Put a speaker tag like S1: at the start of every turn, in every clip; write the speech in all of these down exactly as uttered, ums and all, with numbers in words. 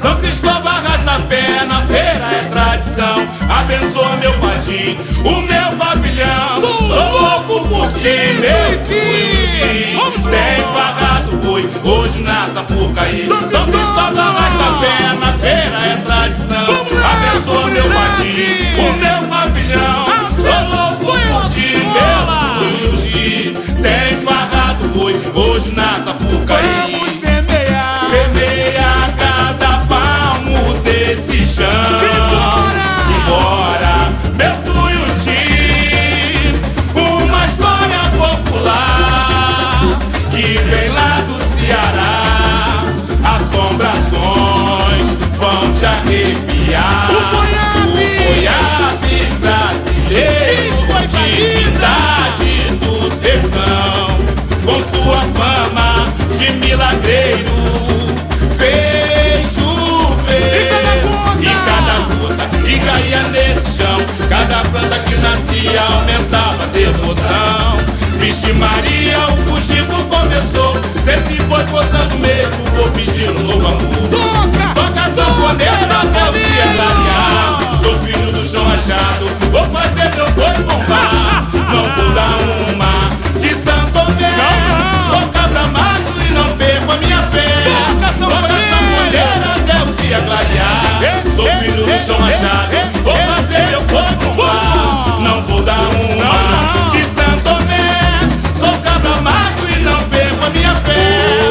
S1: São Cristóvão arrasta-pé, na feira é tradição. Abençoa meu padim, o meu pavilhão. Sou louco por ti, meu Tuiuti. Tem farrado boi, hoje na Sapucaí. São Cristóvão arrasta-pé, na feira é tradição. Abençoa meu padim, o meu pavilhão. Sou louco por ti, meu Tuiuti. Tem farrado boi, hoje na Sapucaí.
S2: Vamos semear,
S1: semeia cada palmo desse chão. Simbora, meu Tuiuti. Uma história popular que vem lá do Ceará. Assombrações vão te arrepiar.
S2: O
S1: Goiabes brasileiro, divindade do sertão, com sua fama de milagreiro, fez chover. E cada gota que caía nesse chão, cada planta que nascia aumentava a devoção. Vixe Maria, o fuxico começou. Cê se foi forçando mesmo, vou pedindo novo amor.
S2: Toca,
S1: toca sanfoneira até o dia clarear. Sou filho do chão rachado, vou fazer meu boi bombar. Não vou dar uma de Santo Tomé. Sou cabra macho e não perco a minha fé. Toca sanfoneira até o dia clarear. Sou filho do chão rachado, vou fazer meu boi bombar. Não vou dar uma de Santo Tomé. Sou cabra macho e não perco a minha fé.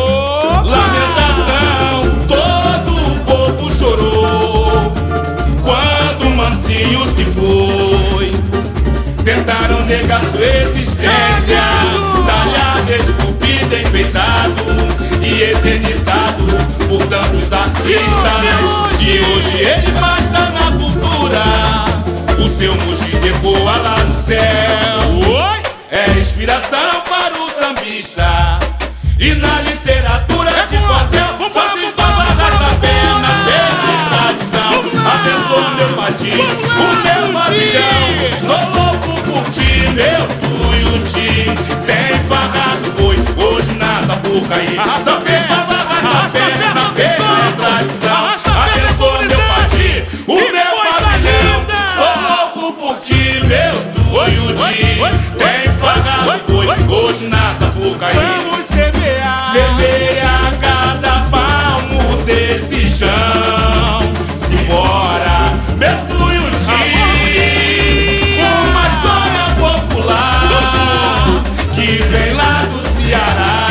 S1: Lamentação, todo o povo chorou quando o mansinho se foi. Tentaram negar sua existência, talhado, esculpido, enfeitado e eternizado por tantos artistas. E hoje ele basta na cultura, o seu mugir ecoa lá no céu. É inspiração para o sambista e na literatura de quartel. São Cristóvão arrasta-pé, na feira é tradição. Abençoa meu padim, o meu pavilhão. Sou louco por ti, meu Tuiuti. Tem farrado boi, hoje na Sapucaí. São Cristóvão arrasta-pé, na feira é tradição. Abençoa meu padim, o meu pavilhão. Sou louco por ti, meu Tuiuti. Tem farrado boi, hoje na Sapucaí.
S2: vamos semear,
S1: Semeia cada palmo desse chão. Simbora, meu Tuiuti. Uma história popular que vem lá do Ceará.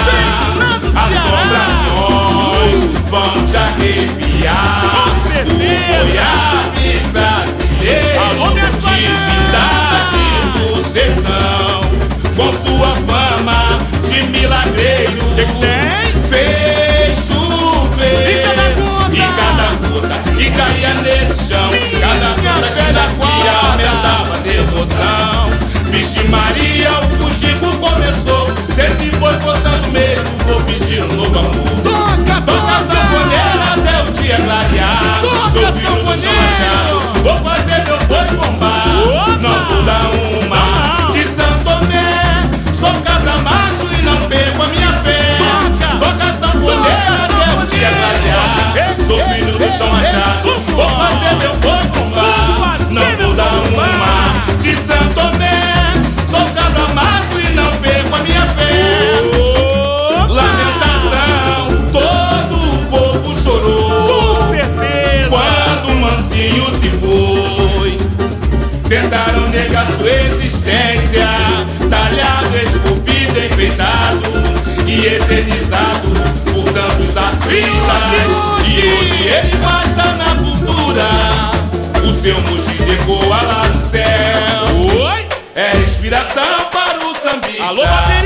S1: Assombrações vão te arrepiar. O Goiabes brasileiro, divindade do sertão, com sua fama de milagreiro, fez chover. E cada gota que caía nesse chão, cada planta que nascia aumentava a devoção. Vixe Maria, o fuxico começou. Cê se foi forçando mesmo, vou pedir um novo amor.
S2: toca,
S1: Toca sanfoneira até o dia clarear. Sou filho do chão rachado, vou fazer meu boi bombar. Não vou dar uma de Santo Tomé. Sou cabra macho e não perco a minha fé. Toca sanfoneira até o dia clarear. Sou filho do chão rachado, vou fazer meu boi bombar. Não vou dar uma de Santo Tomé. Sou cabra macho e não perco a minha fé. Lamentação, todo o povo chorou
S2: com certeza,
S1: quando o mansinho se foi. Tentaram negar sua existência, talhado, esculpido, enfeitado e eternizado por tantos artistas. E hoje ele basta na cultura, o seu mugir ecoa lá no céu. É inspiração para o sambista.
S2: Alô,